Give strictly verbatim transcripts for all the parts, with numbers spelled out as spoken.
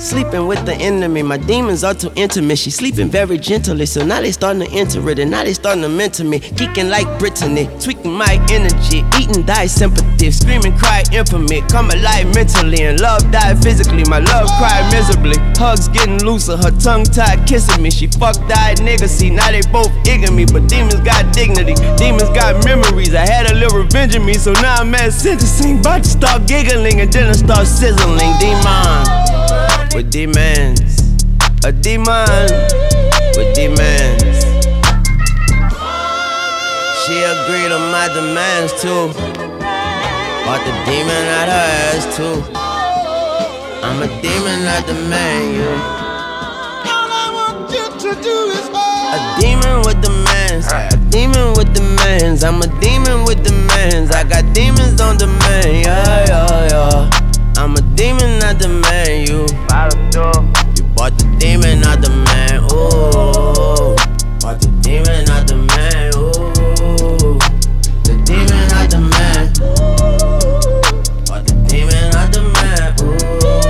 Sleeping with the enemy, my demons are too intimate. She sleeping very gently, so now they starting to enter it, and now they starting to mentor me. Geeking like Brittany, tweaking my energy, eating die sympathy, screaming cry infamy, come alive mentally, and love died physically. My love cried miserably, hugs getting looser, her tongue tied kissing me. She fuck died nigga, see now they both igging me, but demons got dignity, demons got memories. I had a little revenge in me, so now I'm at sentencing, about to start giggling and then I start sizzling. Demon with demons, a demon with demons. She agreed to my demands too, bought the demon out her ass too. I'm a demon, I demand you. All I want you to do is A demon with demands, a demon with demands. I'm a demon with demands. I got demons on demand, yeah, yeah, yeah. I'm a demon, I demand you. You bought the demon, I demand, ooh. Bought the demon, I demand, ooh. The demon, I demand. Bought the demon, I demand, ooh.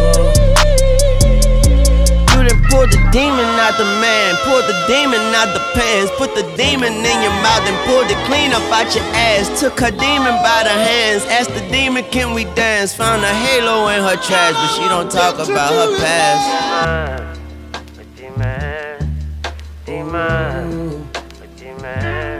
You done pulled the demon out the man, pulled the demon out the pants, put the demon in your mouth and pulled it clean up out your ass. Took her demon by the hands, asked the demon, can we dance? Found a halo in her trash, but she don't talk about her past. Demon, demon, demon,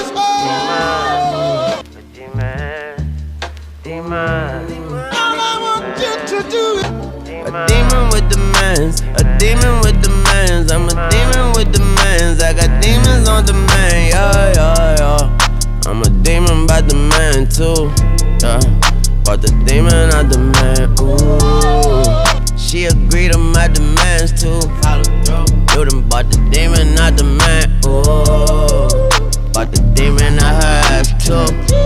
demon, demon, demon. all I want you to do is A demon with demands, a demon with demands. I'm a demon with demands. I got demons on demand, yeah, yeah, yeah. I'm a demon by demand too, yeah. Bought the demon I demand, ooh. She agreed to my demands too. You done bought the demon I demand, ooh. Bought the demon I her ass too.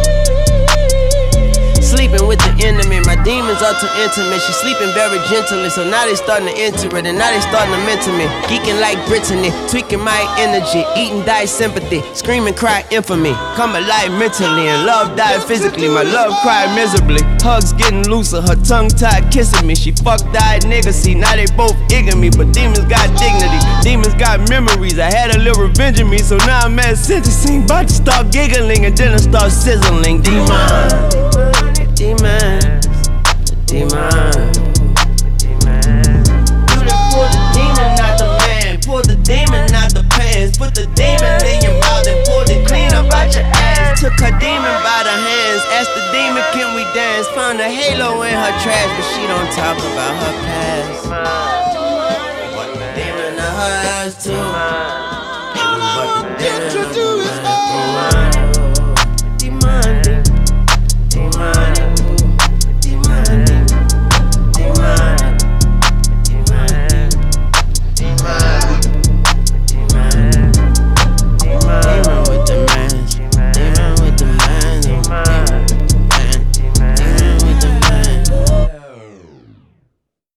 Sleeping with the enemy, my demons are too intimate. She sleeping very gently, so now they starting to enter it, and now they starting to mentor me. Geeking like Brittany, tweaking my energy, eating die sympathy, screaming cry infamy, come alive mentally, and love died physically. My love cried miserably, hugs getting looser, her tongue tied kissing me. She fuck died nigga, see now they both igging me, but demons got dignity, demons got memories. I had a little revenge in me, so now I'm at sentencing, about to start giggling and then I start sizzling. Demon. Demons, demons, demons. You done pulled the demon out the man, pulled the demon out the pants, put the demon in your mouth and pulled it clean up out your ass. Took her demon by the hands, asked the demon, can we dance? Found a halo in her trash, but she don't talk about her past. Bought the demon out her ass too.